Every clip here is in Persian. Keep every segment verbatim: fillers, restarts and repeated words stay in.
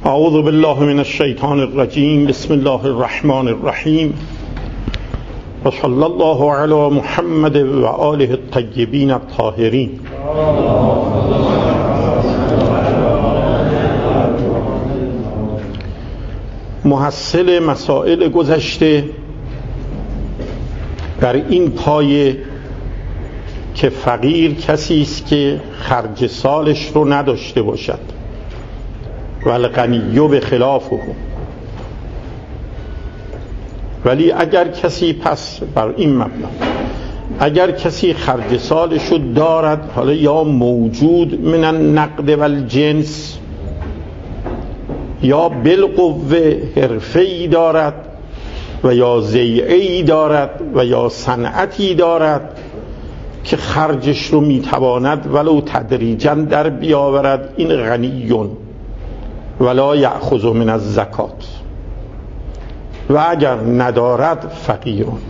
اعوذ بالله من الشیطان الرجیم. بسم الله الرحمن الرحیم و صلی الله علی محمد و آله الطیبین الطاهرین. محصل مسائل گذشته در این پایه که فقیر کسی است که خرج سالش رو نداشته باشد و الغنی بخلافه، ولی اگر کسی پس بر این مبنا اگر کسی خرج سالش رو دارد، حالا یا موجود من النقد و الجنس یا بالقوه حرفه‌ای دارد و یا ضیعه‌ای دارد و یا صنعتی دارد که خرجش رو میتواند ولو تدریجاً در بیاورد، این غنیون ولا یأخذ من الزکات، و اگر ندارد فقیرون.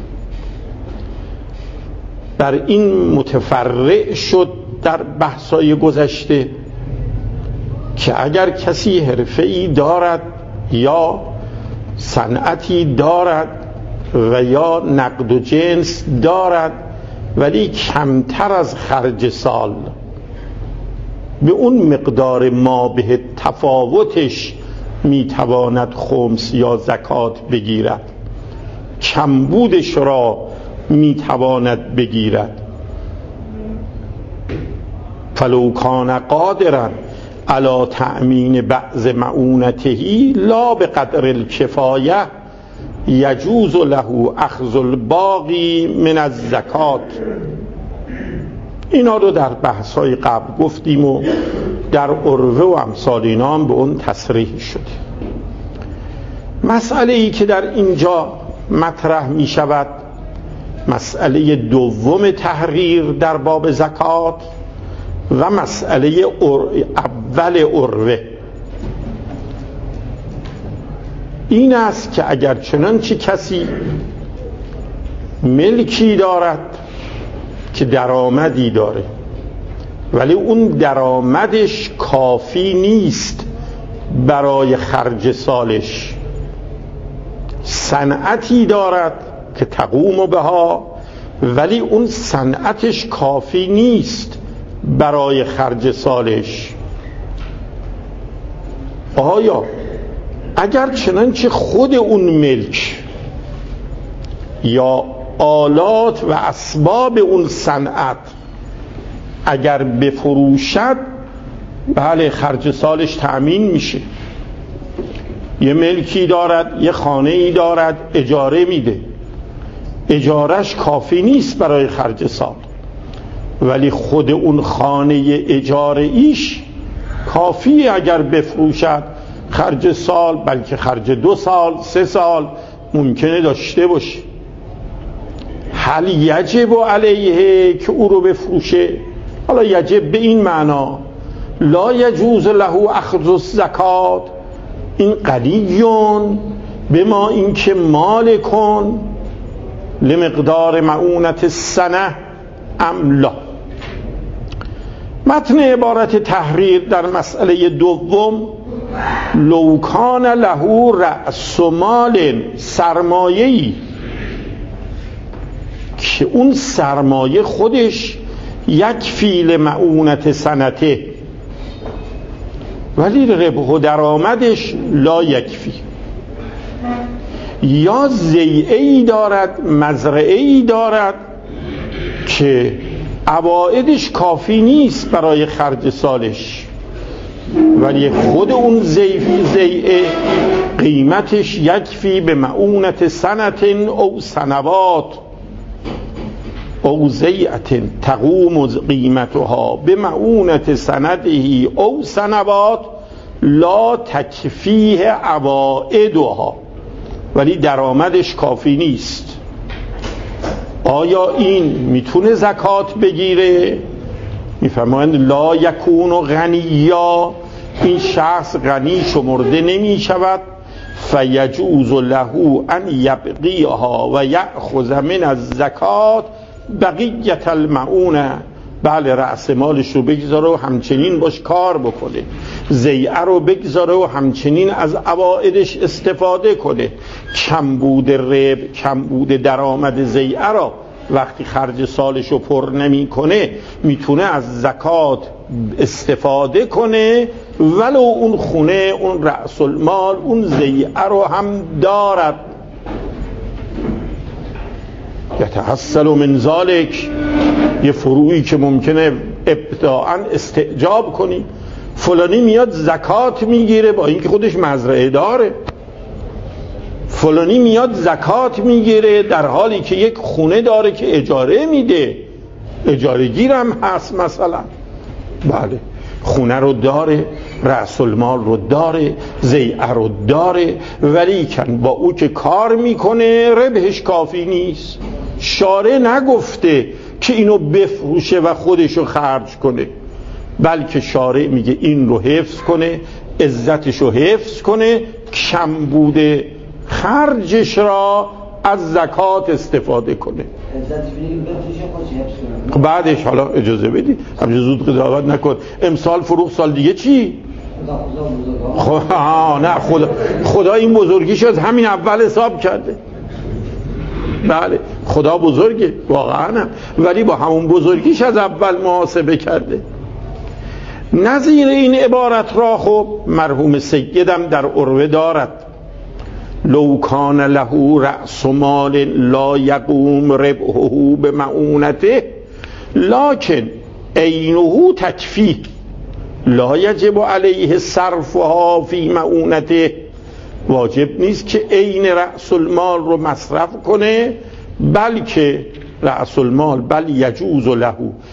در این متفرع شد در بحثای گذشته که اگر کسی حرفه‌ای دارد یا صنعتی دارد و یا نقد و جنس دارد ولی کمتر از خرج سال، به اون مقدار ما به تفاوتش میتواند خمس یا زکات بگیرد، کمبودش را میتواند بگیرد. فلو کان قادرا علی تأمین بعض معونته لا بقدر الکفایه یجوز له اخذ الباقی من الزکات. اینا رو در بحث‌های قبل گفتیم و در عروه و امثال اینا هم به اون تصریح شده. مسئله ای که در اینجا مطرح می شود مسئله دوم تحریر در باب زکات و مسئله اول عروه این است که اگر چنانچه کسی ملکی دارد که درآمدی داره ولی اون درآمدش کافی نیست برای خرج سالش، صنعتی دارد که تقوم بها ولی اون صنعتش کافی نیست برای خرج سالش، آیا اگر چنانچه خود اون ملک یا آلات و اسباب اون صنعت اگر بفروشد بله خرج سالش تأمین میشه؟ یه ملکی دارد، یه خانه‌ای دارد، اجاره میده، اجارش کافی نیست برای خرج سال ولی خود اون خانه اجاره ایش کافی اگر بفروشد خرج سال، بلکه خرج دو سال سه سال ممکنه داشته باشه. هل یجب علیه که او رو بفروشه؟ حالا یجب به این معنا لا یجوز له اخذ الزکات، این قلیون به ما این که مال کن لمقدار معونت السنه ام لا. متن عبارت تحریر در مسئله دوم لو کان له رأس مال، سرمایه‌ای که اون سرمایه خودش یک فیل معونت سنته ولی ربح و درآمدش لا یکفی، یا ضیعه‌ای دارد، مزرعه‌ای دارد که عوائدش کافی نیست برای خرج سالش ولی خود اون ضیعه قیمتش یکفی به معونت سنت او سنوات او ضیعه تقوم قیمتها به معونت سنده او سنوات لا تکفیه عوائدها، ولی درآمدش کافی نیست. آیا این میتونه زکات بگیره؟ میفرمایند لا یکون غنیا، این شخص غنی شمرده نمی شود. فیجوز له ان یبقیها و یأخذ من الزکات بقیت المعونه بله رأس مالش رو بگذاره و همچنین باش کار بکنه، زیعه رو بگذاره و همچنین از عوائدش استفاده کنه. کمبود رب، کمبود درآمد زیعه را وقتی خرج سالش رو پر نمی کنه میتونه از زکات استفاده کنه، ولو اون خونه، اون رأس المال، اون زیعه رو هم دارد. یتحصل من ذالک، یه فروعی که ممکنه ابتداعاً استعجاب کنی، فلانی میاد زکات میگیره با اینکه خودش مزرعه داره، فلانی میاد زکات میگیره در حالی که یک خونه داره که اجاره میده، اجاره گیرم هست مثلا، بله خونه رو داره، رأس المال رو داره، زیعه رو داره، ولی کن با او که کار میکنه ربحش کافی نیست. شارع نگفته که اینو بفروشه و خودشو خرج کنه، بلکه شارع میگه این رو حفظ کنه، عزتشو حفظ کنه، کمبود خرجش را از زکات استفاده کنه. بعدش حالا اجازه بدی، همچه زود قضاوت نکن. امسال فروخ، سال دیگه چی؟ خدا نه خدا خدا این بزرگیش از همین اول حساب کرده. بله خدا بزرگه واقعا، ولی با همون بزرگیش از اول محاسبه کرده. نظیر این عبارت را خب مرحوم سیدم در عروه دارد: لو کان له رأس مال لا یقوم ربحه بمعونته لکن عینه تکفی لا یجب علیه صرفها فی معونته. واجب نیست که عین رأس المال رو مصرف کنه، بلکه رأس المال بل یجوز له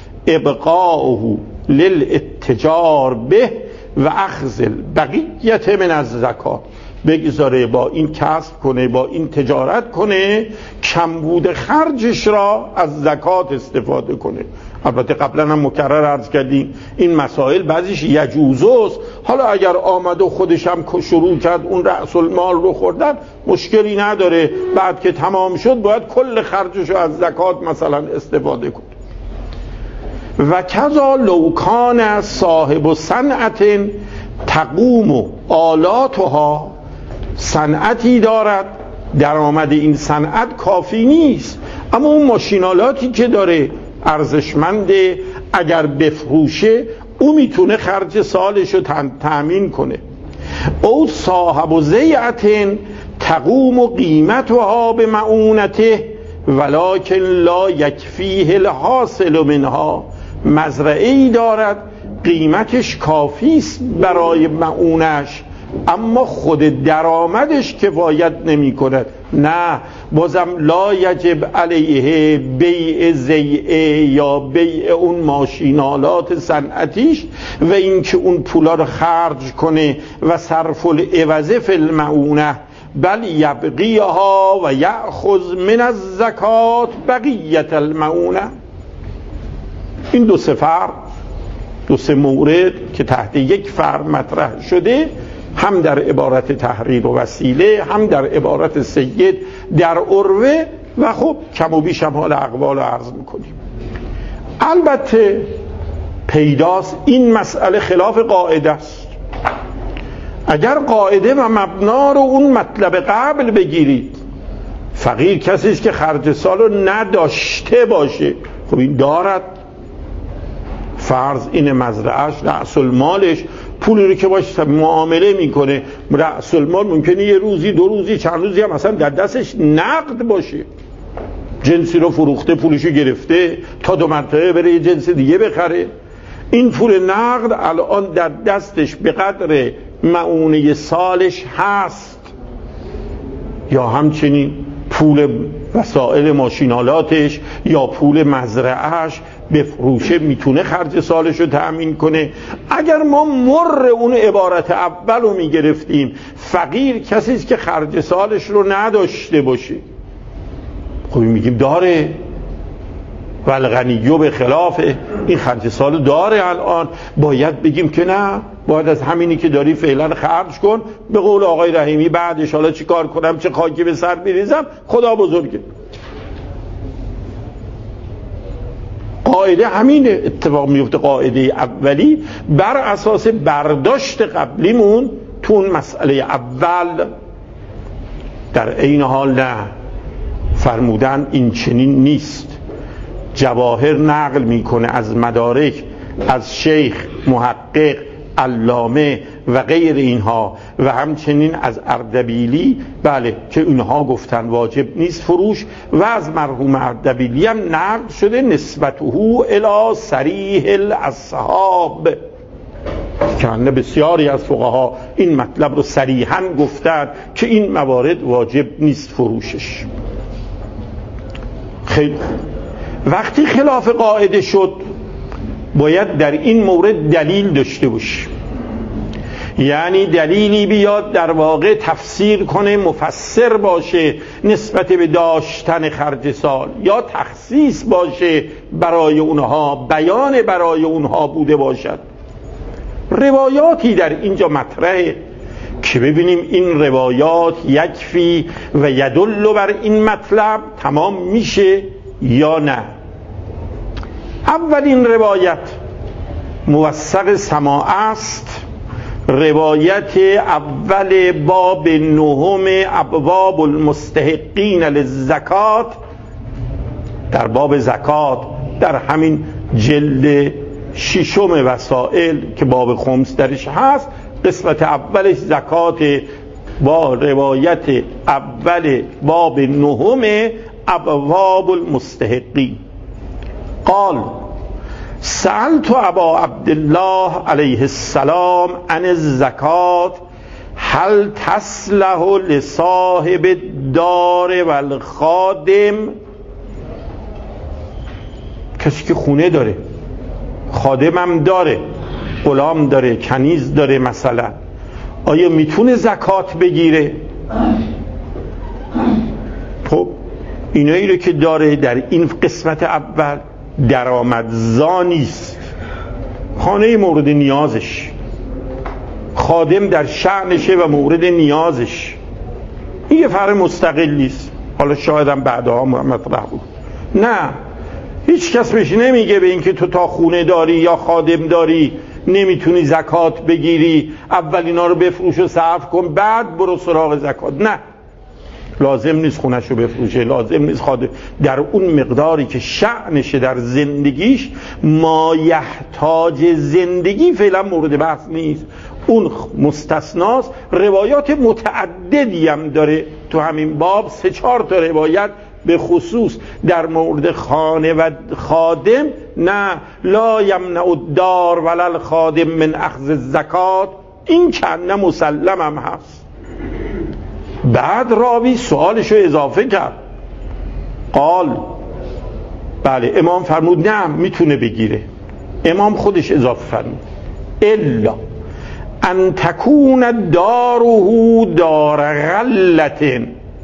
ابقاؤه للاتجار به و اخذ البقیت من الزکات، بگذاره با این کسب کنه، با این تجارت کنه، کمبود خرجش را از زکات استفاده کنه. البته قبلا هم مکرر عرض کردیم این مسائل بعضیش یجوزوست، حالا اگر آمد و خودش هم شروع کرد اون رأس المال رو خوردن مشکلی نداره، بعد که تمام شد باید کل خرجش رو از زکات مثلا استفاده کنه. و کذا لو کان صاحب صنعت تقوم آلاتها، صنعتی دارد درآمد این صنعت کافی نیست، اما اون ماشینالاتی که داره ارزشمنده، اگر بفروشه او میتونه خرج سالش رو تأمین کنه. او صاحب زیعت تقوم قیمتها به معونته ولکن لا یکفیه الحاصل منها، مزرعه‌ای دارد قیمتش کافیست برای معونش اما خود درآمدش کفایت نمی کند، نه بازم لا یجب علیه بیع زیعه یا بیع اون ماشینالات صنعتیش و اینکه اون پولا رو خرج کنه و صرف العوض فی المعونه، بل یبقیها و یأخذ من الزکات بقیت المعونه. این دو سه فرق، دو سه مورد که تحت یک فرق مطرح شده، هم در عبارت تحریر و وسیله، هم در عبارت سید در عروه، و خب کم و بیش هم حال اقوال رو عرض میکنیم. البته پیداست این مسئله خلاف قاعده است. اگر قاعده و مبنا رو اون مطلب قبل بگیرید، فقیر کسی است که خرج سال رو نداشته باشه، خب این دارد، فرض این مزرعهش رأس المالش پولی رو که باش معامله میکنه، رأس المال ممکنه یه روزی دو روزی چند روزی هم مثلا در دستش نقد باشه، جنسی رو فروخته پولشو گرفته تا دو مرتبه بره یه جنس دیگه بخره، این پول نقد الان در دستش به قدر معونه سالش هست، یا همچنین پول وسائل ماشینالاتش یا پول مزرعهش بفروشه میتونه خرج سالش رو تأمین کنه. اگر ما مر اون عبارت اول رو میگرفتیم، فقیر کسی است که خرج سالش رو نداشته باشه، خب میگیم داره، والغنیو به خلاف، این خرج سال داره، الان باید بگیم که نه، باید از همینی که داری فعلا خرج کن. به قول آقای رحیمی بعدش حالا چی کار کنم، چه خاکی به سر میریزم، خدا بزرگه. قاعده همین اتفاق میفته. قاعده اولی بر اساس برداشت قبلیمون تو اون مسئله اول، در عین حال نه، فرمودن این چنین نیست. جواهر نقل میکنه از مدارک، از شیخ، محقق، علامه و غیر اینها، و همچنین از اردبیلی، بله، که اینها گفتن واجب نیست فروش، و از مرحوم اردبیلی هم نقل شده نسبته الی صریح الاصحاب، که بسیاری از فقها این مطلب رو صریحاً گفتن که این موارد واجب نیست فروشش. خیلی وقتی خلاف قاعده شد باید در این مورد دلیل داشته باشی، یعنی دلیلی بیاد در واقع تفسیر کنه، مفسر باشه نسبت به داشتن خرج سال، یا تخصیص باشه برای اونها، بیان برای اونها بوده باشد. روایاتی در اینجا مطرحه که ببینیم این روایات یکفی و یدل بر این مطلب تمام میشه یا نه. اولین روایت موثق سماع است، روایت اول باب نهم ابواب المستحقین للزکات، در باب زکات در همین جلد ششم وسائل که باب خمس درش هست، قسمت اولش زکات، با روایت اول باب نهم ابواب المستحقین. قال سألت ابا عبدالله علیه السلام عن الزکات هل تصلح لصاحب الدار والخادم، کسی که خونه داره، خادمم داره، غلام داره، کنیز داره مثلا، آیا میتونه زکات بگیره؟ خب اینایی رو که داره در این قسمت اول درآمدزا نیست، خانه مورد نیازش، خادم در شأنشه و مورد نیازش، این یه فرق مستقل نیست. حالا شاید هم بعدها مطرح بود. نه، هیچ کس بهش نمیگه به این که تو تا خونه داری یا خادم داری نمیتونی زکات بگیری، اول اینا رو بفروش و صرف کن بعد برو سراغ زکات. نه، لازم نیست خونش رو بفروشه، لازم نیست خادم، در اون مقداری که شأنشه در زندگیش، ما یحتاج زندگی فعلا مورد بحث نیست، اون مستثناست. روایات متعددی هم داره تو همین باب، سه چهار تا روایت به خصوص در مورد خانه و خادم. نه، لا یمنع الدار ولا الخادم من اخذ الزکات، این کنه مسلم هم هست. بعد راوی سوالش رو اضافه کرد، قال بله، امام فرمود نه میتونه بگیره. امام خودش اضافه فرمود الا ان تکون داره دار غلة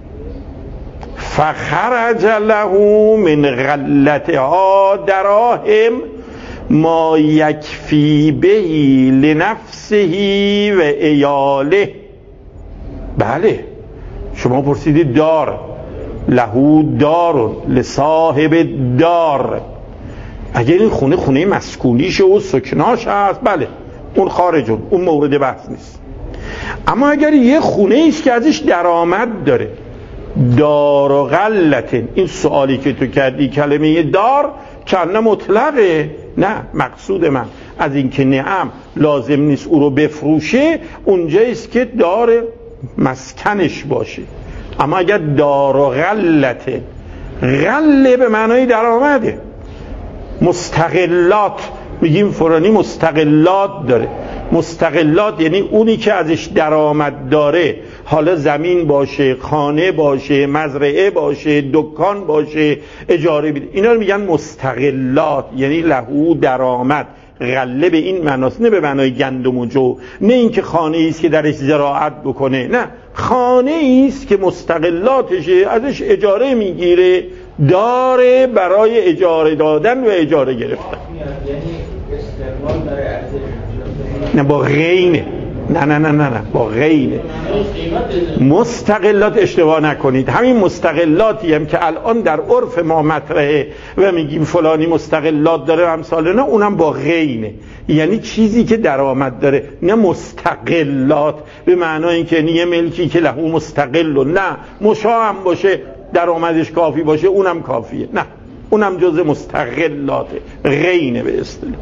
فخرج له من غلتها دراهم ما یکفی به لنفسه و عیاله. بله، شما پرسیدید دار، لهو دار لصاحب دار، اگر این خونه خونه مسکونیشه و سکناش هست، بله اون خارجون، اون مورد بحث نیست. اما اگر یه خونه ایست که ازش درآمد داره، دار و غلتن، این سوالی که تو کردی کلمه دار کنه مطلقه، نه، مقصود من از این که نعم لازم نیست او رو بفروشه، اونجاییست که دار مسکنش باشه. اما اگر دار و غلته، غله به معنای درآمده، مستقلات، میگیم فرانی مستقلات داره. مستقلات یعنی اونی که ازش درآمد داره، حالا زمین باشه، خانه باشه، مزرعه باشه، دکان باشه، اجاره بیده، اینا رو میگن مستقلات، یعنی لهو درآمد. غله به این معناست، نه به معنای گندم و جو، نه اینکه خانه ایست که درش زراعت بکنه، نه، خانه ایست که مستقلاتشه، ازش اجاره میگیره، داره برای اجاره دادن و اجاره گرفتن. یعنی استقلال داره ارزش، نه با غینه، نه نه نه نه نه با غینه. مستقلات اشتباه نکنید، همین مستقلاتی هم که الان در عرف ما مطرحه و میگیم فلانی مستقلات داره امثال نه، اونم با غینه، یعنی چیزی که درآمد داره، نه مستقلات به معنای اینکه یه ملکی که له مستقل و نه مشاع هم باشه درآمدش کافی باشه اونم کافیه، نه اونم جز مستقلاته، غینه به اصطلاح.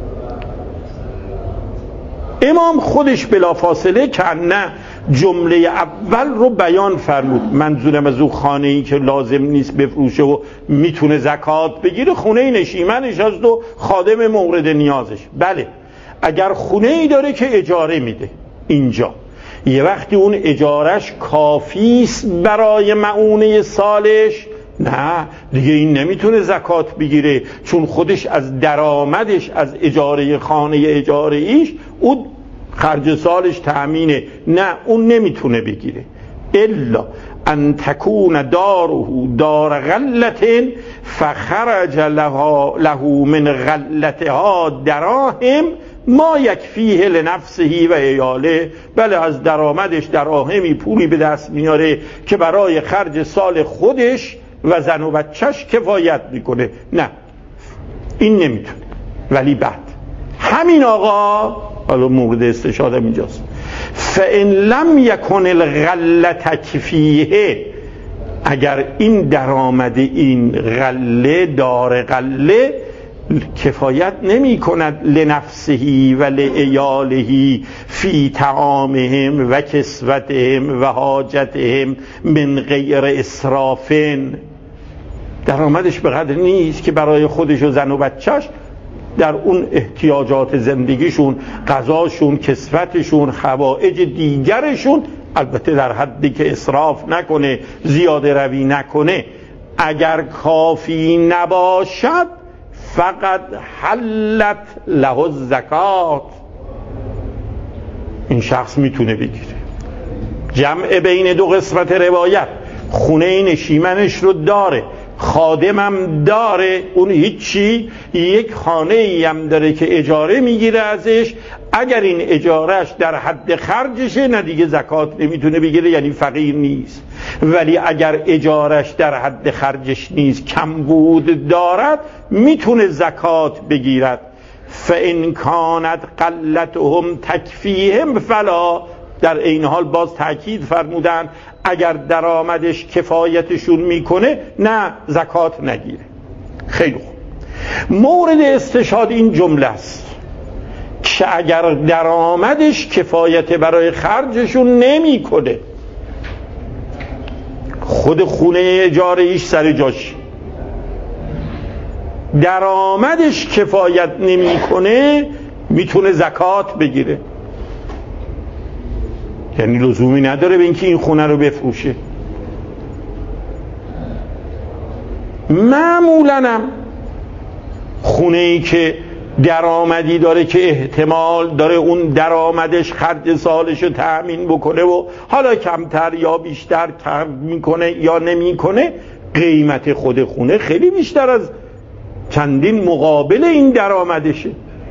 امام خودش بلافاصله که نه جمله اول رو بیان فرمود. منظورم از اون خانه‌ای که لازم نیست بفروشه و میتونه زکات بگیره، خونه نشیمنش هست و خادم مورد نیازش. بله اگر خونه‌ای داره که اجاره میده اینجا، یه وقتی اون اجارش کافیست برای معونه سالش، نه دیگه این نمیتونه زکات بگیره، چون خودش از درآمدش از اجاره خانه اجاره ایش اون خرج سالش تأمینه، نه اون نمیتونه بگیره. الا ان تکون داره دار غلت فخرج له من غلتها دراهم ما یکفیه لنفسه و عیاله. بله از درآمدش دراهمی پولی به دست میاره که برای خرج سال خودش و زن و بچهش کفایت میکنه، نه این نمیتونه. ولی بعد همین آقا، حالا مورد استشهادم اینجاست، فان لم یکن الغلة کفیه، اگر این درآمد این غله دار غله کفایت نمی کند لنفسه و لعیاله فی طعامهم و کسوتهم و حاجتهم من غیر اسراف، درآمدش به قدر نیست که برای خودش و زن و بچهش در اون احتیاجات زندگیشون، غذاشون، کسوتشون، حوائج دیگرشون، البته در حدی که اسراف نکنه، زیاده روی نکنه، اگر کافی نباشد فقط حلت له الزکات، این شخص میتونه بگیره. جمع بین دو قسمت روایت، خونه نشیمنش رو داره، خادمم داره، اون هیچی، یک خانه ای هم داره که اجاره میگیره ازش، اگر این اجارهش در حد خرجشه نه دیگه زکات نمیتونه بگیره، یعنی فقیر نیست. ولی اگر اجارهش در حد خرجش نیست، کمبود دارد، میتونه زکات بگیرد. فان کانت قلتهم تکفیهم فلا، در این حال باز تأکید فرمودن اگر درآمدش کفایتشون میکنه نه زکات نگیره. خیلی خوب. مورد استشهاد این جمله است که اگر درآمدش کفایت برای خرجشون نمیکنه، خود خونه اجاره ایش سر جاش، درآمدش کفایت نمیکنه، میتونه زکات بگیره، یعنی لزومی نداره به اینکه این خونه رو بفروشه. معمولاً هم خونه ای که درآمدی داره که احتمال داره اون درآمدش خرج سالش رو تأمین بکنه و حالا کمتر یا بیشتر کم میکنه یا نمیکنه، قیمت خود خونه خیلی بیشتر از چندین مقابل این درآمدشه.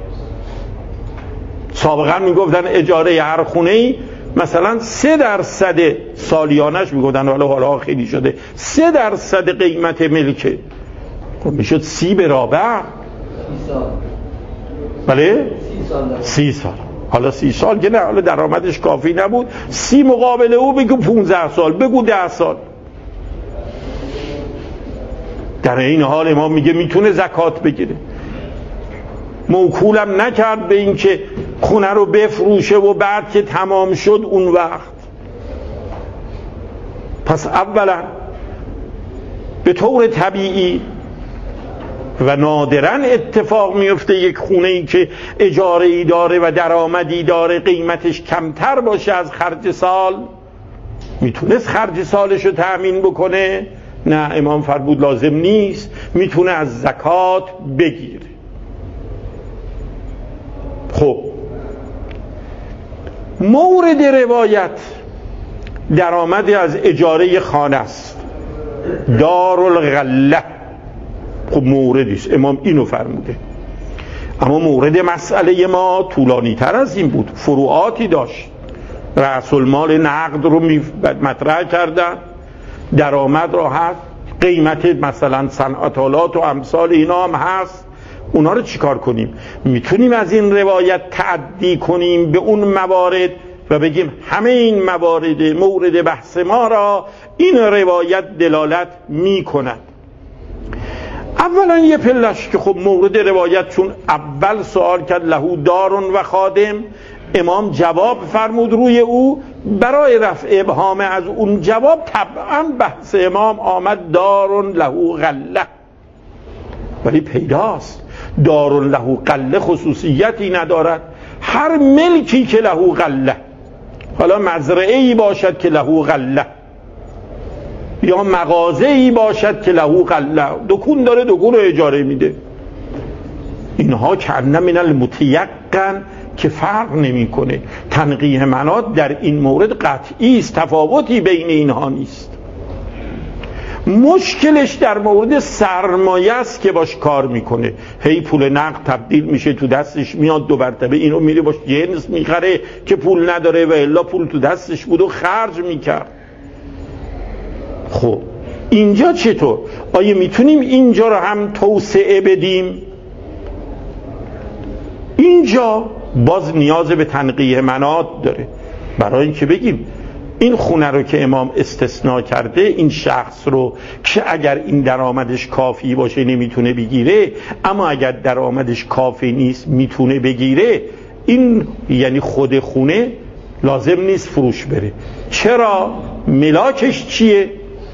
سابقا میگفتن اجاره هر خونه ای مثلا سه درصد سالیانش، میگفتن حالا حالا خیلی شده سه درصد قیمت ملکه، میشد سی برابر. بله سی سال، حالا سی سال که نه، حالا درآمدش کافی نبود، سی مقابل او بگو پونزده سال، بگو ده سال. در این حال امام میگه میتونه زکات بگیره. موکولم نکرد به این که خونه رو بفروشه و بعد که تمام شد اون وقت. پس اولا به طور طبیعی و نادراً اتفاق میفته یک خونه ای که اجاره ای داره و درآمدی داره قیمتش کمتر باشه از خرج سال، میتونست خرج سالش رو تأمین بکنه؟ نه، امام فرمود لازم نیست، میتونه از زکات بگیره. خب مورد روایت درآمدی از اجاره خانه است، دارالغله. خب موردیست، امام اینو فرموده اما مورد مسئله ما طولانی تر از این بود، فروعاتی داشت. رأس المال نقد رو مطرح کردن، درآمد را هست، قیمت مثلا صنعت آلات و امثال اینا هم هست. اونا رو چیکار کنیم؟ میتونیم از این روایت تعدی کنیم به اون موارد و بگیم همه این موارد مورد بحث ما را این روایت دلالت میکند. اولا یه پلش که خب مورد روایت، چون اول سوال کرد لهو دارون و خادم، امام جواب فرمود روی او، برای رفع ابهام از اون جواب طبعا بحث امام آمد دارون لهو غله. ولی پیداست دارون لهو غله خصوصیتی ندارد. هر ملکی که لهو غله، حالا مزرعه‌ای باشد که لهو غله، یا مغازه‌ای باشد که لهو غله، دکون داره دکون رو اجاره میده، اینها کأن من المتیقن که فرق نمیکنه. تنقیح منات در این مورد قطعی است، تفاوتی بین اینها نیست. مشکلش در مورد سرمایه است که باش کار میکنه، هی پول نقد تبدیل میشه تو دستش، میاد دو مرتبه اینو میره باش جنس میخره که پول نداره و الا پول تو دستش بود و خرج میکرد. خب اینجا چطور؟ آیا میتونیم اینجا رو هم توسعه بدیم؟ اینجا باز نیاز به تنقیح منات داره، برای اینکه بگیم این خونه رو که امام استثناء کرده، این شخص رو که اگر این درآمدش کافی باشه نمیتونه بگیره، اما اگر درآمدش کافی نیست میتونه بگیره، این یعنی خود خونه لازم نیست فروش بره. چرا؟ ملاکش چیه؟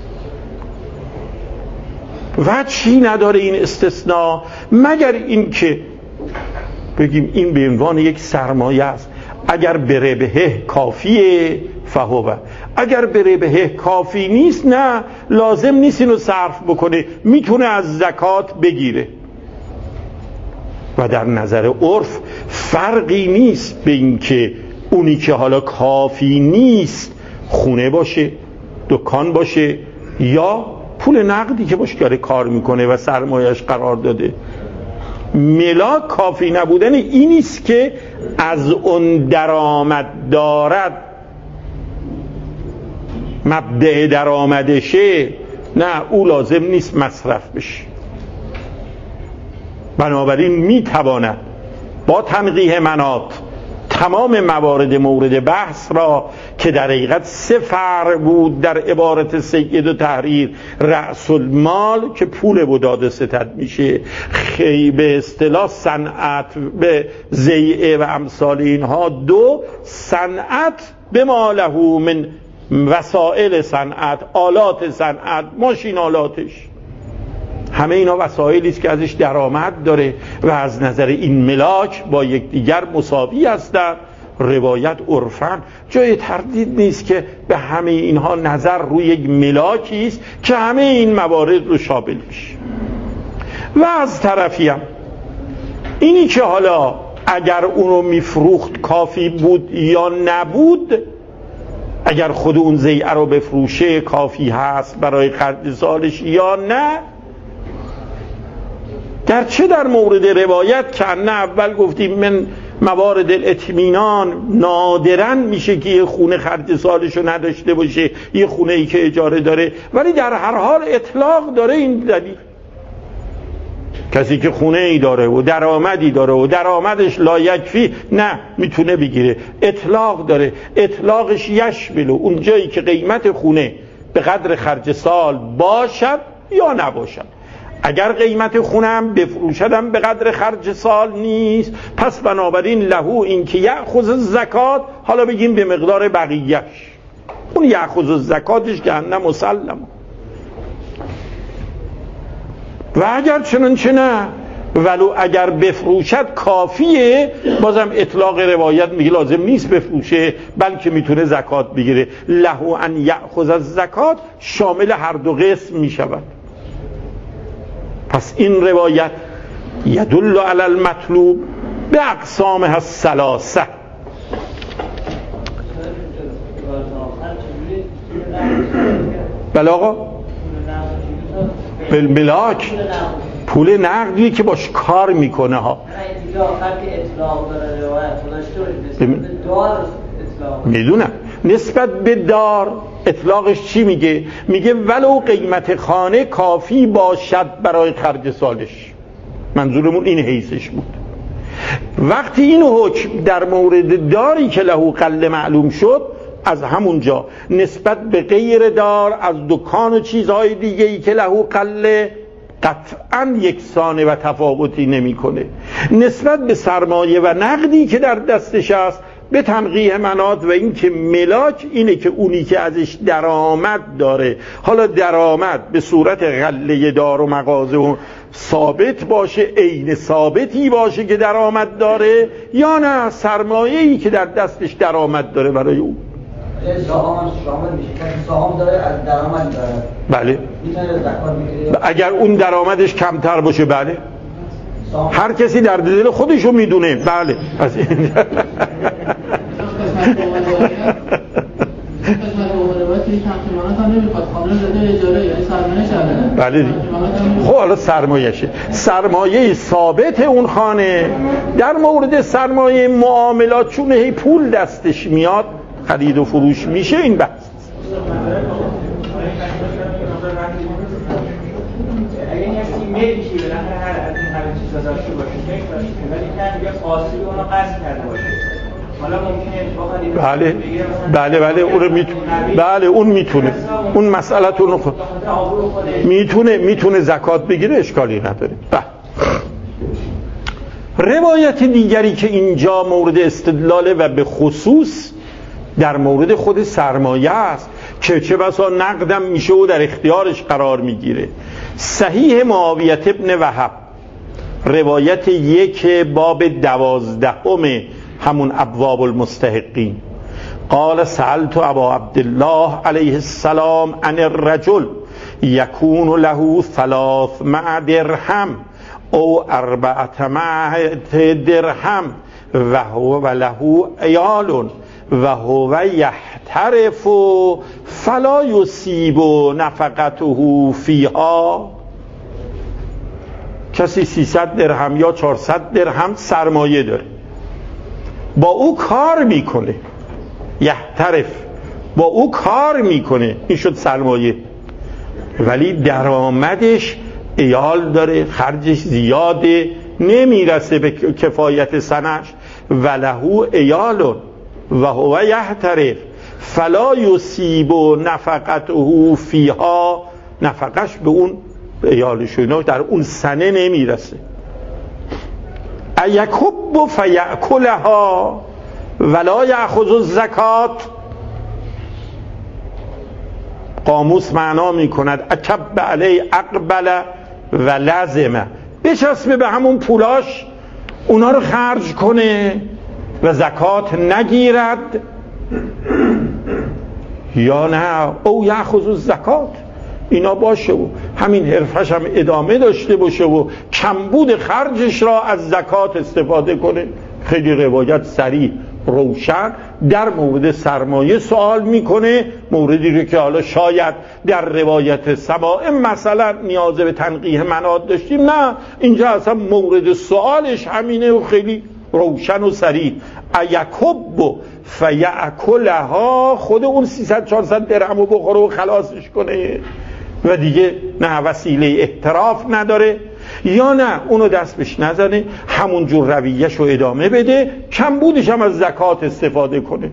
و چی نداره این استثناء مگر این که بگیم این به عنوان یک سرمایه است، اگر به ربحه کافیه فهوه، اگر به ربحه کافی نیست نه لازم نیست اینو صرف بکنه، میتونه از زکات بگیره. و در نظر عرف فرقی نیست به این که اونی که حالا کافی نیست خونه باشه، دکان باشه، یا پول نقدی که باش داره کار میکنه و سرمایه‌اش قرار داده. ملاک کافی نبودن این نیست که از اون درآمد دارد، مبدأ درآمدشه، نه او لازم نیست مصرف بشه. بنابراین میتواند با تنقیح منات تمام موارد مورد بحث را که در حقیقت سه فرع بود در عبارت سید و تحریر، رأس المال که پول و داد ستد میشه، خی به اصطلاح صنعت به زیعه و امثال اینها، دو صنعت به ما له من وسائل صنعت، آلات صنعت، ماشین آلاتش، همه اینا وسایلی است که ازش درآمد داره و از نظر این ملاک با یکدیگر مساوی هستند. روایت عرفاً جای تردید نیست که به همه اینها نظر روی یک ملاکی است که همه این موارد رو شامل میشه. و از طرفی هم اینی که حالا اگر اونو میفروخت کافی بود یا نبود، اگر خود اون زیعه رو بفروشه کافی هست برای خرج سالش یا نه، گرچه در مورد روایت که نه اول گفتیم من موارد الاطمینان نادراً میشه که یه خونه خرج سالشو نداشته باشه، یه خونه ای که اجاره داره، ولی در هر حال اطلاق داره این دلیل. کسی که خونه ای داره و درآمدی داره و درآمدش لایکفی نه میتونه بگیره، اطلاق داره. اطلاقش یشمل اون جایی که قیمت خونه به قدر خرج سال باشد یا نباشد. اگر قیمت خونم بفروشدم به قدر خرج سال نیست، پس بنابراین لهو این که یأخذ الزکات، حالا بگیم به مقدار بقیهش، اون یأخذ الزکاتش که نه مسلم. و اگر چنانچه نه ولو اگر بفروشد کافیه، بازم اطلاق روایت میگه لازم نیست بفروشه بلکه میتونه زکات بگیره. لهو ان یأخذ الزکات شامل هر دو قسم میشود. پس این روایت یدل علی المطلوب به اقسامها الثلاثه. بله آقا، بالملاک پول نقدی که باش کار میکنه ها. میدونم نسبت به دار اطلاقش چی میگه؟ میگه ولو قیمت خانه کافی باشد برای خرج سالش. منظورمون این حیثش بود. وقتی این حکم در مورد داری که له قله معلوم شد، از همونجا نسبت به غیر دار از دکان و چیزهای دیگه ای که له قله قطعا یکسانه و تفاوتی نمیکنه. نسبت به سرمایه و نقدی که در دستش است به تنقیح منات و این که ملاک اینه که اونی که ازش درآمد داره، حالا درآمد به صورت غله دار و مغازه و ثابت باشه، عین ثابتی باشه که درآمد داره، یا نه سرمایه‌ای که در دستش درآمد داره برای اون. سهام شامل میشه که سهام داره از درآمد داره. بله. میتونه زکات بگیره. اگر اون درآمدش کمتر باشه بله. هر کسی در دل خودشو میدونه. بله. از این بله. خب حالا سرمایه‌شه. سرمایه ثابت اون خانه در مورد سرمایه معاملات چون هی پول دستش میاد خرید و فروش میشه این بحث. اگه این هستی میلیشی بالاخره هر از این همه چیزا داشته باشه یک داشته ولی که دیگه قاصد اونو قصد کرده باشه، حالا ممکنه اتفاقا بله بله بله اون میتونه بله اون میتونه اون مسئله‌تون خود میتونه میتونه زکات بگیره، اشکالی نداره. بله. روایت دیگری که اینجا مورد استدلاله و به خصوص در مورد خود سرمایه است که چه بسا نقدم میشه و در اختیارش قرار میگیره. صحیح معاویه ابن وهب، روایت یک باب دوازدهم همون ابواب المستحقین، قال سألت ابا عبدالله علیه السلام عن الرجل یکون له ثلاثمائة درهم او اربعمائة درهم و هو له عیال و هو یحترف فلا یصیب نفقته فیها. کسی سیصد درهم یا چهارصد درهم سرمایه داره، با او کار میکنه، یحترف با او کار میکنه، این شد سرمایه، ولی درآمدش عیال داره، خرجش زیاده، نمیرسه به کفایت سنش. ولهو عیال و هو یحترف فلا یصیب نفقته فیها، نفقش به اون عیالش در اون سنه نمیرسه. ایکب فیأکلها ولا یأخذ الزکات. قاموس معنا میکند اکب علی اقبل و لازمه، بچسبه به همون پولاش اونا رو خرج کنه و زکات نگیرد، یا نه او یأخذ الزکات، اینا باشه و همین حرفش هم ادامه داشته باشه و کمبود خرجش را از زکات استفاده کنه. خیلی روایت صریح روشن در مورد سرمایه سوال میکنه، موردی رو که حالا شاید در روایت سماع مثلا نیاز به تنقیح منات داشتیم، نه اینجا اصلا مورد سوالش همینه و خیلی روشن و صریح. ایکب فیأکلها، خود اون سیصد چهارصد درهم رو بخوره و خلاصش کنه و دیگه نه وسیله احتراف نداره، یا نه اونو دست بهش نزنه، همون جور رویش رو ادامه بده، کمبودش هم از زکات استفاده کنه.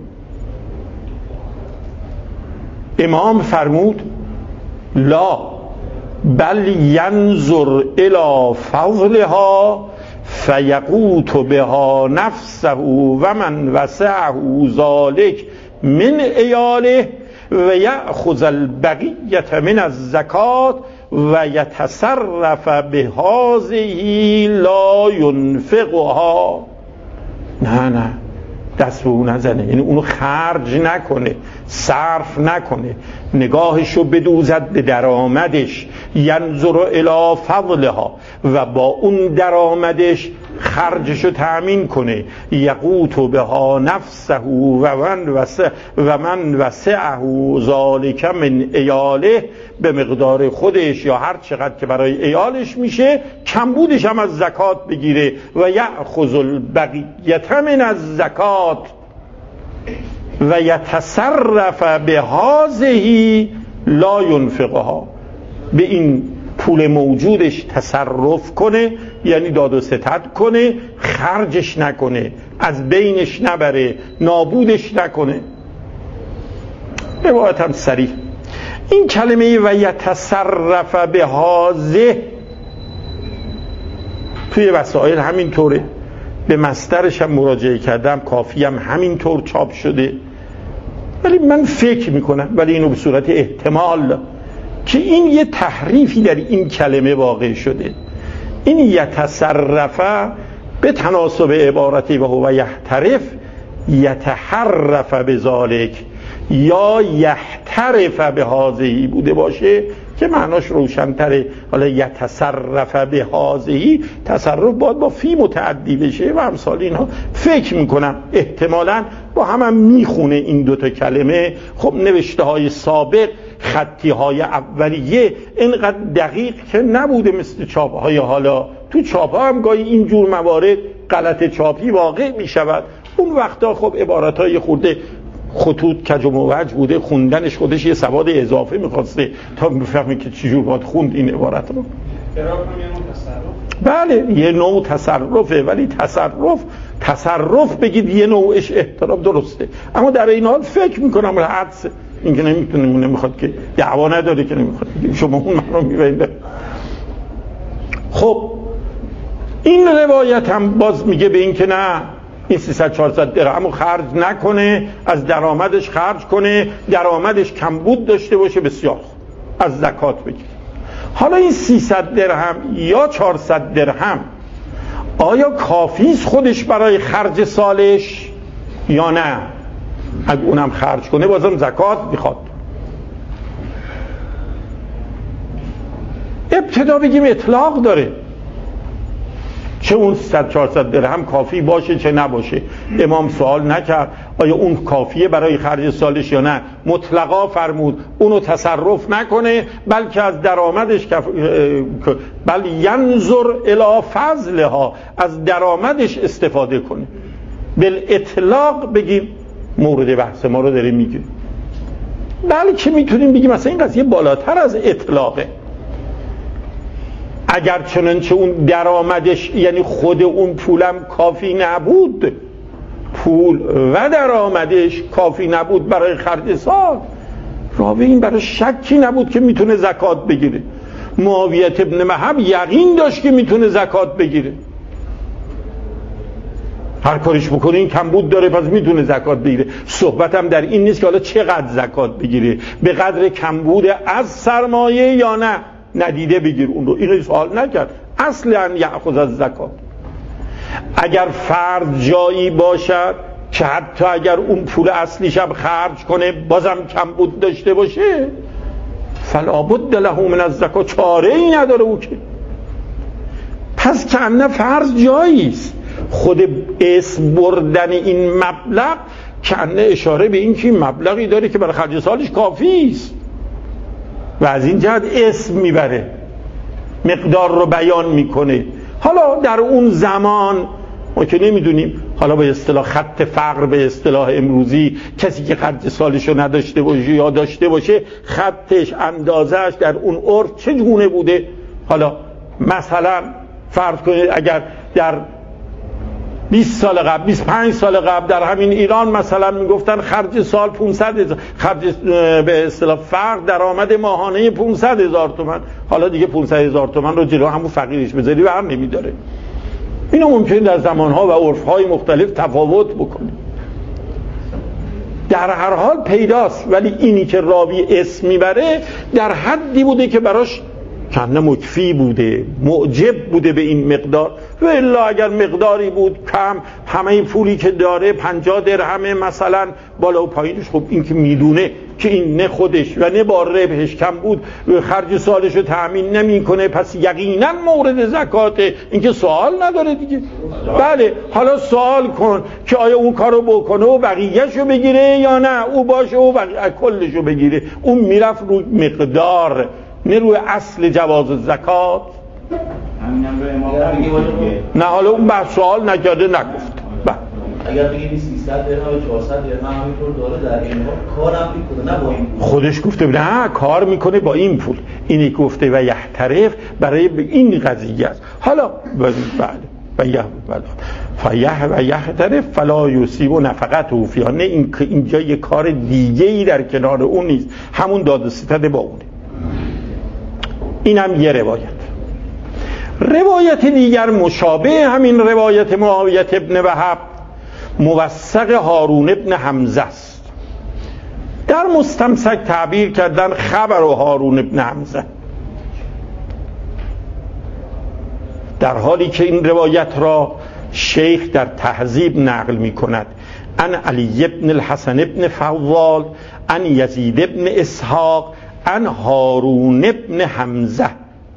امام فرمود لا بل ینظر الی فضلها فیقوت بها نفسه و من وسعه ذلک من عیاله و یأخذ البقیة من الزکات و یتصرف بهذه لا ینفقها. نه نه دست به اون نزنه، یعنی اونو خرج نکنه، صرف نکنه، نگاهشو بدوزد به درآمدش، ینظر الی فضلها، و با اون درآمدش خرجشو تأمین کنه. یقوت بها نفسه و من وسع و من وسعه ذالک من ایاله، به مقدار خودش یا هر چقدر که برای ایالش میشه، کمبودش هم از زکات بگیره. و یأخذ البقیة من الزکات و یتصرف بهذه لا ینفقها، به این پول موجودش تصرف کنه، یعنی داد و ستد کنه، خرجش نکنه، از بینش نبره، نابودش نکنه. روایت هم صریح. این کلمه و یتصرف بهذه توی وسائل همین طوره، به مصدرش هم مراجعه کردم، کافی هم همین طور چاپ شده، ولی من فکر میکنم، ولی اینو به صورت احتمال، که این یه تحریفی در این کلمه واقع شده. این یتصرفه به تناسب عبارتی و هو یحترف، یتحرف بذالک یا یحترف به هذه بوده باشه که معناش روشن‌تره. حالا یتصرف به هذه، تصرف باید با فی متعدی بشه و امثال اینها. فکر میکنم احتمالاً با هم, هم میخونه این دوتا کلمه. خب نوشته های سابق، خطی های اولیه اینقدر دقیق که نبوده مثل چاپ های حالا. تو چاپ ها هم گاهی اینجور موارد غلط چاپی واقع میشود. اون وقتا خب عبارت های خورده خطوط کج و موج بوده، خوندنش خودش یه سواد اضافه میخواسته تا بفهمی که چجور باید خوند این عبارت رو. بله یه نوع تصرفه، ولی تصرف تصرف بگید یه نوعش احترام درسته، اما در این حال فکر میکنم حدث این که نمیتونه، نمیخواد که دعوا نداره که نمیخواد شما اون من رو میبینده. خب این روایت هم باز میگه به این که نه، این سیصد چهارصد درهم رو خرج نکنه، از درآمدش خرج کنه، درآمدش کمبود داشته باشه، بسیار خوب، از زکات بگیر. حالا این سیصد درهم یا چهارصد درهم آیا کافیست خودش برای خرج سالش یا نه؟ اگه اونم خرج کنه بازم زکات میخواد. ابتدا بگیم اطلاق داره، چه اون سیصد چهارصد درهم کافی باشه چه نباشه. امام سوال نکرد آیا اون کافیه برای خرج سالش یا نه، مطلقا فرمود اونو تصرف نکنه، بلکه از درآمدش کف... بل ینظر الی فضلها، از درآمدش استفاده کنه. بالاطلاق بگیم مورد بحث ما رو داره میگه، بلکه میتونیم بگیم مثلا این قضیه بالاتر از اطلاقه. اگر چنانچه اون درآمدش یعنی خود اون پولم کافی نبود، پول و درآمدش کافی نبود برای خرج سال، راوی این برای شکی نبود که میتونه زکات بگیره. معاویه ابن مهب یقین داشت که میتونه زکات بگیره، هر کارش بکنه این کمبود داره پس میتونه زکات بگیره. صحبتم در این نیست که حالا چقدر زکات بگیره، به قدر کمبود از سرمایه یا نه ندیده بگیر اون رو، اینو سوال نکرد. اصلا یأخذ از زکات. اگر فرد جایی باشد که حتی اگر اون پول اصلیش هم خرج کنه بازم کمبود داشته باشه، فلا بد له من الزکات، چاره ای نداره او که. پس کنه فرض جایی است، خود اسم بردن این مبلغ کنه اشاره به این که این مبلغی داره که برای خرج سالش کافی است و از این جهت اسم میبره، مقدار رو بیان میکنه. حالا در اون زمان ما که نمیدونیم، حالا به اصطلاح خط فقر، به اصطلاح امروزی کسی که خرج سالشو نداشته باشه یا داشته باشه خطش اندازش در اون عرف چه گونه بوده. حالا مثلا فرض کنید اگر در بیست سال قبل، بیست و پنج سال قبل در همین ایران مثلا میگفتن خرج سال پانصد هزار، خرج به اصطلاح فرق درآمد ماهانه پانصد هزار تومان، حالا دیگه پانصد هزار تومان رو جلو همون فقیرش بذاری و هم نمیداره. اینو ممکنه در زمانها و عرفهای مختلف تفاوت بکنه. در هر حال پیداست، ولی اینی که راوی اسم میبره در حدی بوده که براش کنه مکفی بوده، معجب بوده به این مقدار، و الا اگر مقداری بود کم، همه این پولی که داره پنجاه درهمه مثلا بالا و پایینش، خب این که میدونه که این نه خودش و نه با ربحش کم بود خرج سالش رو تأمین نمیکنه، پس یقینا مورد زکاته، این که سوال نداره دیگه. بله حالا سوال کن که آیا اون کارو بکنه و بقیه‌شو بگیره یا نه او باشه و بقیه کلشو بگیره. اون میرفت روی مقدار نه روی اصل جواز زکات. نه حالا اون بحث سوال نکرده نگفت. اگر بگید سیصد درهم و چهارصد درهم همینطور داره در این حال کارم میکنه نه با این پول. خودش گفته نه کار میکنه با این پول، اینی گفته و یحترف برای این قضیه است. حالا بله و یه فیح و یحترف فلا یصیب نفقته فیها، نه این که اینجا یه کار دیگه ای در کنار اون نیست، همون داد و ستد با اونه. این هم یه روایت. روایت دیگر مشابه همین روایت معاویه ابن وهب موثق هارون ابن حمزه است. در مستمسک تعبیر کردن خبر و هارون ابن حمزه، در حالی که این روایت را شیخ در تهذیب نقل می کند ان علی ابن الحسن ابن فضال ان یزید ابن اسحاق ان هارون ابن حمزه.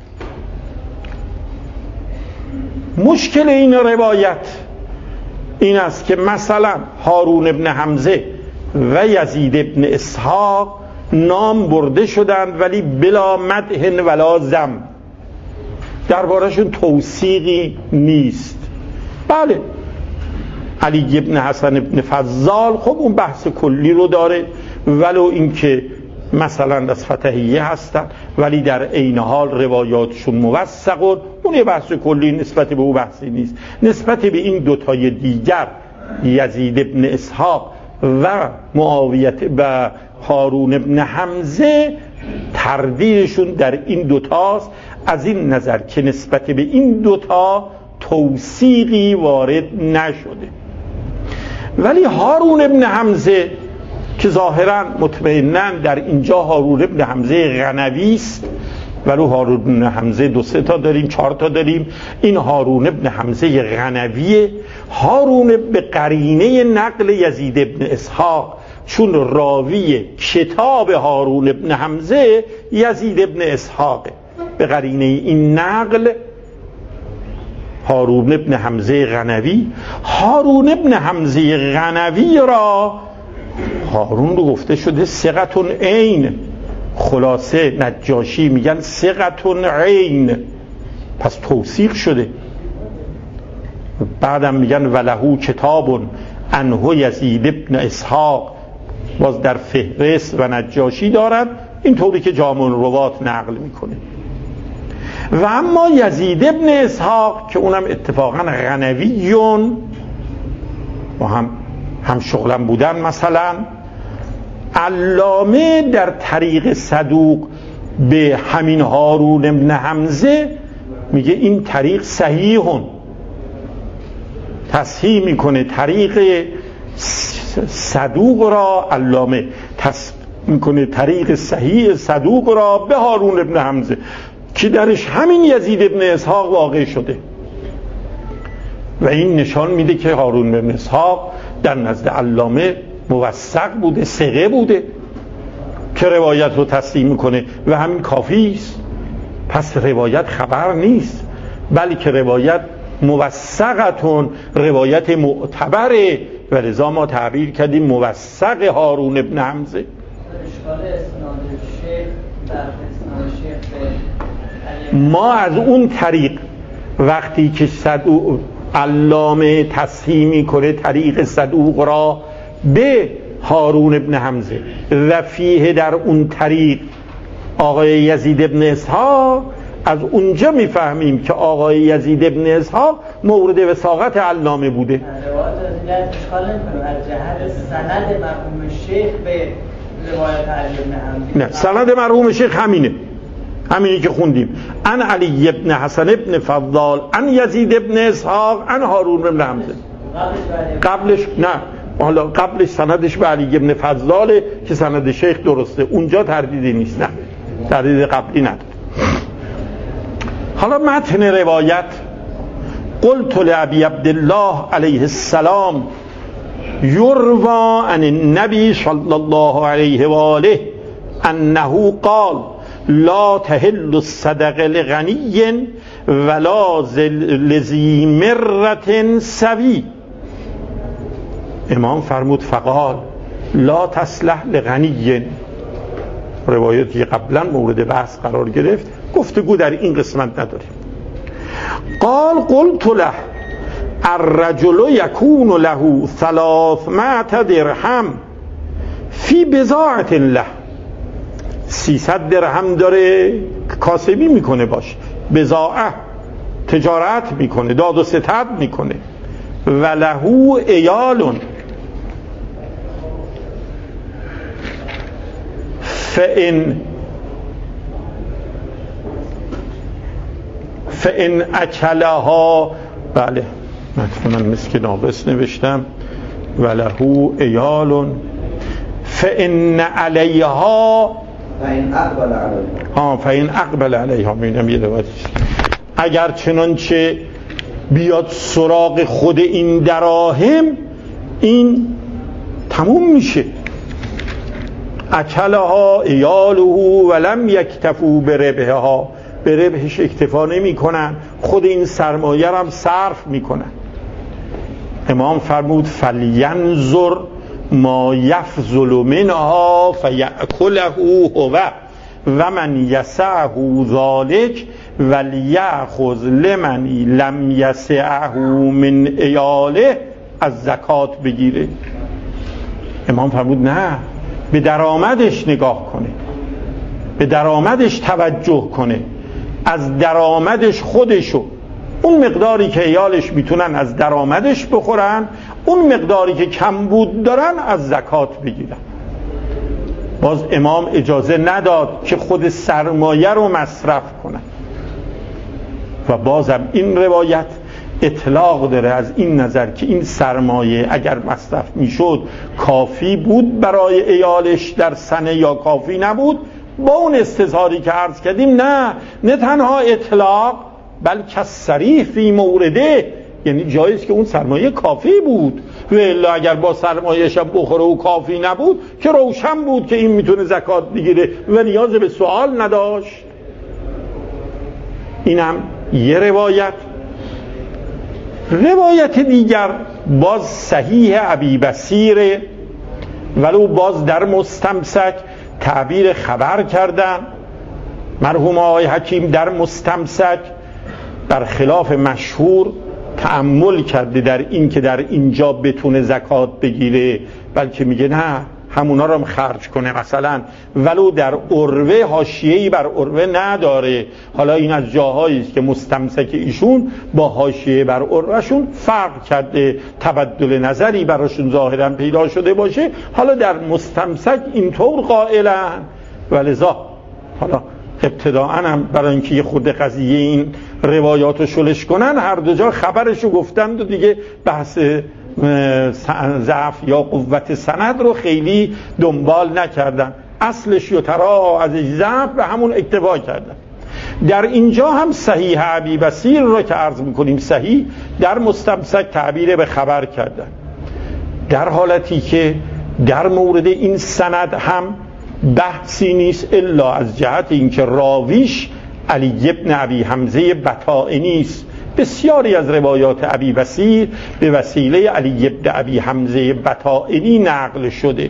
مشکل این روایت این است که مثلا هارون ابن حمزه و یزید ابن اسحاق نام برده شدند ولی بلا مدح ولا ذم، دربارشون توثیقی نیست. بله علی ابن حسن ابن فضال خب اون بحث کلی رو داره، ولو اینکه مثلا از فتحیه هستن ولی در عین حال روایاتشون موثقون، اون یه بحث کلی نسبت به اون بحثی نیست. نسبت به این دوتای دیگر یزید ابن اسحاق و معاویه و هارون ابن حمزه تردیدشون در این دوتاست، از این نظر که نسبت به این دوتا توثیقی وارد نشده. ولی هارون ابن حمزه که ظاهرا مطمئناً در اینجا هارون ابن حمزه غنوی است، ولو هارون ابن حمزه دو سه تا داریم چهار تا داریم، این هارون ابن حمزه غنویه. هارون به قرینه نقل یزید ابن اسحاق، چون راوی کتاب هارون ابن حمزه یزید ابن اسحاقه، به قرینه این نقل هارون ابن حمزه غنوی. هارون ابن حمزه غنوی را هارون رو گفته شده ثقتون عین، خلاصه نجاشی میگن ثقتون عین، پس توثیق شده. بعدم میگن ولهو کتابون انه یزید ابن اسحاق، باز در فهرست و نجاشی دارد، این طوری که جامع الروات نقل میکنه. و اما یزید ابن اسحاق که اونم اتفاقا غنویون و هم هم شغلم بودن، مثلا علامه در طریق صدوق به همین هارون ابن حمزه میگه این طریق صحیحون، تصحیح میکنه طریق صدوق را، علامه تصحیح میکنه طریق صحیح صدوق را به هارون ابن حمزه که درش همین یزید ابن اسحاق واقع شده. و این نشان میده که هارون ابن اسحاق در نزد علامه موثق بوده، ثقه بوده که روایت رو تصدیق میکنه و همین کافی است. پس روایت خبر نیست، بلکه روایت موثقتون، روایت معتبره، و لذا ما تعبیر کردیم موثق هارون ابن حمزه. ما از اون طریق وقتی که صدوق علامه تصحیح میکنه طریق صدوق را به هارون ابن حمزه و فیه در اون طریق آقای یزید ابن اسحاق، از اونجا میفهمیم که آقای یزید ابن اسحاق مورد وثاقت علامه بوده. روایت اشکال نمی‌کنه از جهت سند مرحوم شیخ به روایت علی ابن حمزه. نه، سند مرحوم شیخ همینه، همینی که خوندیم، ان علی ابن حسن ابن فضال ان یزید ابن اسحاق ان هارون ابن حمزه. قبلش نه، حالا قبلش سندش به علی ابن فضاله که سند شیخ درسته، اونجا تردیدی نیست، نه تردید قبلی نداره. حالا متن روایت: قلت لأبی عبدالله علیه السلام یروی عن النبی صلی الله علیه و آله انه قال لا تحل الصدقه لغنی ولا لذی مرة سوی. امام فرمود فقال لا تصلح لغنی. روایتی قبلا مورد بحث قرار گرفت، گفتگو در این قسمت نداریم. قال قلت له الرجل یکون له ثلاثمائة درهم فی بضاعة له. سیصد درهم داره، کاسبی میکنه، باش بضاعه، تجارت میکنه، داد و ستد میکنه. و له ایال فإن فإن اکلها، بله مثلا مثل ناقص نوشتم، و له ایال فإن علیها فإن اقبل علیها ها فإن اقبل علیها. میبینم یه روایت اگر چنانچه بیاد سراغ خود این دراهم، این تموم میشه. اکلها ایاله ولم یکتفوا بربحها، به ربحش اکتفا نمی کنن، خود این سرمایه هم صرف می کنن. امام فرمود فلینظر ما یفضل منها فیأکله هو و من یسعه ذلک ولیأخذ لمن لم یسعه من ایاله از زکات بگیره. امام فرمود نه، به درآمدش نگاه کنه، به درآمدش توجه کنه، از درآمدش خودشو، اون مقداری که ایالش میتونن از درآمدش بخورن، اون مقداری که کمبود دارن از زکات بگیرن. باز امام اجازه نداد که خود سرمایه رو مصرف کنن. و بازم این روایت اطلاق داره از این نظر که این سرمایه اگر مصرف میشد کافی بود برای ایالش در سنه یا کافی نبود. با اون استظهاری که عرض کردیم، نه نه تنها اطلاق بلکه صریح فی مورده، یعنی جایز که اون سرمایه کافی بود، و الا اگر با سرمایه‌اش بخوره و کافی نبود که روشن بود که این میتونه زکات بگیره و نیاز به سوال نداشت. اینم یه روایت. روایت دیگر باز صحیح ابی بصیر، ولو باز در مستمسک تعبیر خبر کردن. مرحوم آقای حکیم در مستمسک برخلاف مشهور تأمل کرده در این که در اینجا بتونه زکات بگیره، بلکه میگه نه همونا رو هم خرج کنه، مثلا ولو در عروه حاشیه‌ای بر عروه نداره. حالا این از جاهایی است که مستمسک ایشون با حاشیه بر عروهشون فرق کرده، تبدل نظری براشون ظاهرا پیدا شده باشه. حالا در مستمسک اینطور قائلن، ولذا حالا ابتداءً هم برای اینکه یه خورده قضیه این روایاتو شلش کنن، هر دو جا خبرشو گفتند و دیگه بحث ضعف یا قوت سند رو خیلی دنبال نکردن، اصلش و ترا از ضعف به همون اکتفا کردن. در اینجا هم صحیح ابی بصیر رو که عرض میکنیم صحیح در مستمسک تعبیر به خبر کردن، در حالتی که در مورد این سند هم بحثی نیست الا از جهت اینکه راویش علی ابن ابی حمزه بطائنی است. بسیاری از روایات ابی بصیر به وسیله علی ابن ابی حمزه بطائنی نقل شده.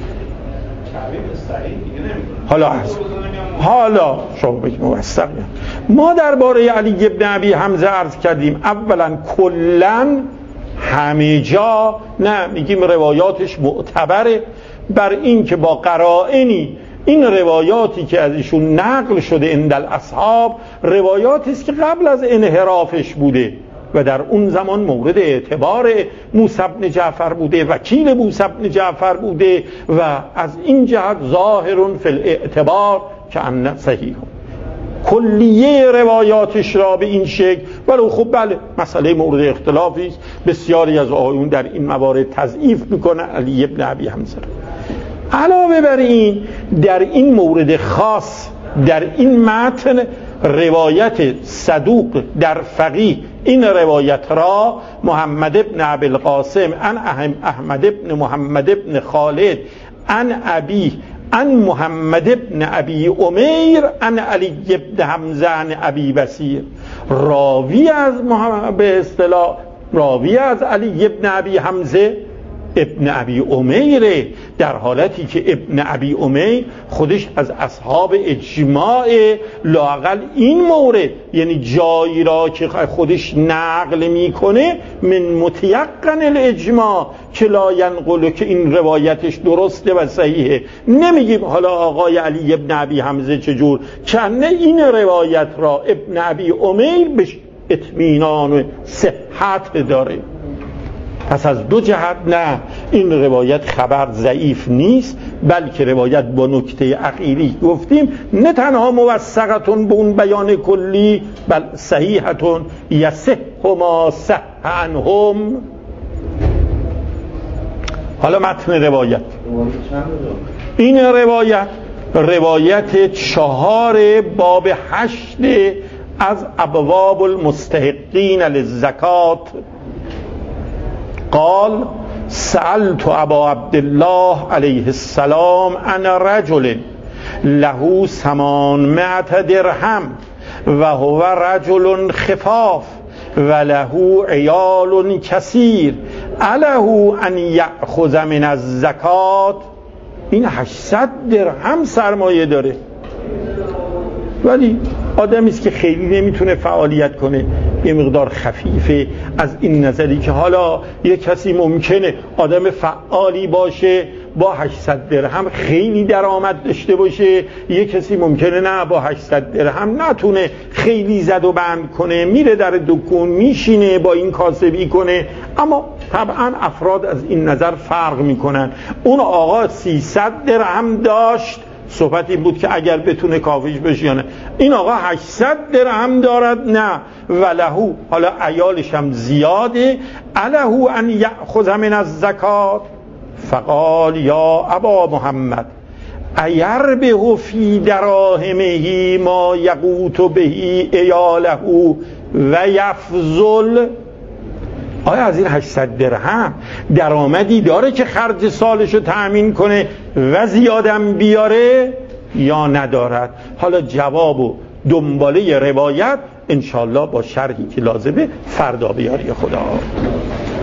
حالا از حالا شما بگیم موثق. ما درباره علی ابن ابی حمزه عرض کردیم اولا کلن همه جا نه میگیم روایاتش معتبره، بر این که با قرائنی این روایاتی که از ایشون نقل شده اندل اصحاب روایاتی است که قبل از انحرافش بوده و در اون زمان مورد اعتبار موسی بن جعفر بوده، وکیل موسی بن جعفر بوده و از این جهت ظاهرون فی الاعتبار که ان صحیح. کلیه روایاتش را به این شکل، ولو خب بله مسئله مورد اختلافی است، بسیاری از آیون در این موارد تضعیف میکنه علی ابن ابی حمزه. علاوه بر این در این مورد خاص در این متن روایت صدوق در فقیه این روایت را محمد ابن ابوالقاسم عن احمد ابن محمد ابن خالد عن ابی عن محمد ابن ابی امیر عن علی ابن حمزه عن ابی بصیر، راوی از محمد به اصطلاح راوی از علی ابن ابی حمزه ابن ابی امیر، در حالتی که ابن ابی امیر خودش از اصحاب اجماع، لااقل این مورد یعنی جایی را که خودش نقل میکنه من متیقن الاجماع که لا ینقل، که این روایتش درسته و صحیحه. نمیگیم حالا آقای علی ابن ابی حمزه چجور کنه این روایت را ابن ابی امیر به اطمینان و صحت داره. پس از دو جهت نه، این روایت خبر ضعیف نیست، بلکه روایت با نکته عقیلی گفتیم نه تنها موثقتون به اون بیان کلی، بل صحیحتون یصح ما صح عنهم. حالا متن روایت، این روایت روایت چهار باب هشت از ابواب المستحقین للزکات. قال سألت ابا عبدالله علیه السلام عن رجل له ثمانمائة درهم و هو رجل خفاف و له عیال کثیر اله ان یأخذ من الزکات. این هشتصد درهم سرمایه داره، ولی آدمی است که خیلی نمیتونه فعالیت کنه، یه مقدار خفیفه. از این نظری که حالا یه کسی ممکنه آدم فعالی باشه با هشتصد درهم خیلی درآمد داشته باشه، یه کسی ممکنه نه با هشتصد درهم نتونه خیلی زد و بند کنه، میره در دکون میشینه با این کاسبی کنه. اما طبعا افراد از این نظر فرق میکنن. اون آقا سیصد درهم داشت، صحبت این بود که اگر بتونه کافیش بشه یا نه. این آقا هشتصد درهم دارد، نه ولهو، حالا عیالش هم زیاده، الهو ان یأخذ من الزکات. فقال یا ابا محمد ایربه فی دراهمه ما یقوت به عیاله و یفضل. آیا از این هشتصد درهم درآمدی داره که خرج سالشو تأمین کنه و زیادم بیاره یا ندارد؟ حالا جواب و دنباله روایت انشالله با شرحی که لازمه فردا بیاری خدا.